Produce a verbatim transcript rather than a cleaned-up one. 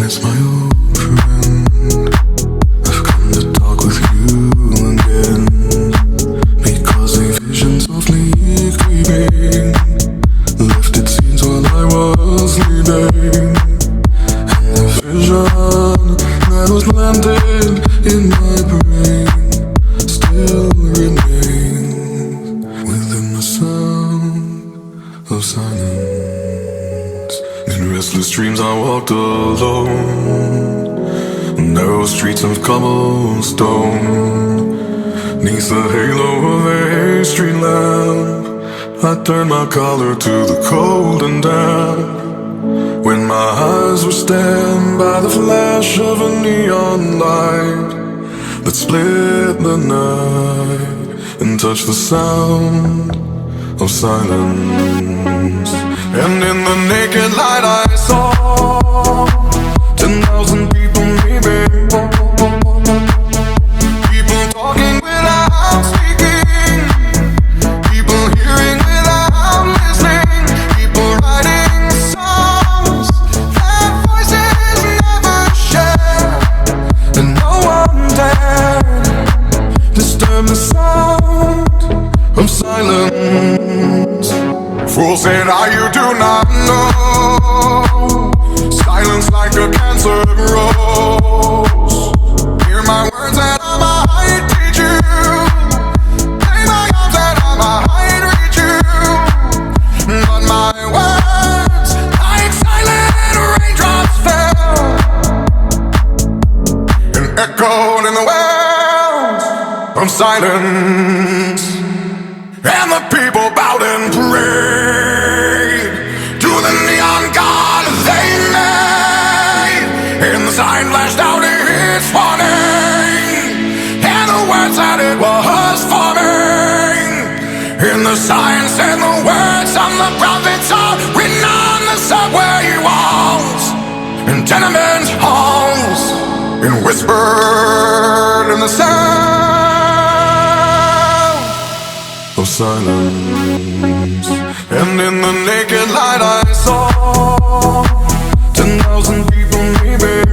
it's my old friend. I've come to talk with you again, because a vision softly creeping lifted scenes while I was sleeping, and the vision that was planted in my brain still remains within the sound of silence. In restless dreams I walked alone, narrow streets of cobblestone. Neath the halo of a street lamp, I turned my collar to the cold and damp, when my eyes were stabbed by the flash of a neon light that split the night and touched the sound of silence. And in the naked light I saw ten thousand people, maybe, people talking without speaking, people hearing without listening, people writing songs that voices never share, and no one dared disturb the sound of silence. Fools say that you do not know, silence like a cancer grows. Hear my words and I might teach you, play my arms and I might reach you, but my words like silent raindrops fell and echoed in the wells of silence. And the people bowed and prayed to the neon god they made, and the sign flashed out its warning, and the words that it was forming. And the sign said the words of the prophets are written on the subway walls and tenement halls, and whispered in the sound of silence. And in the naked light I saw ten thousand people, maybe,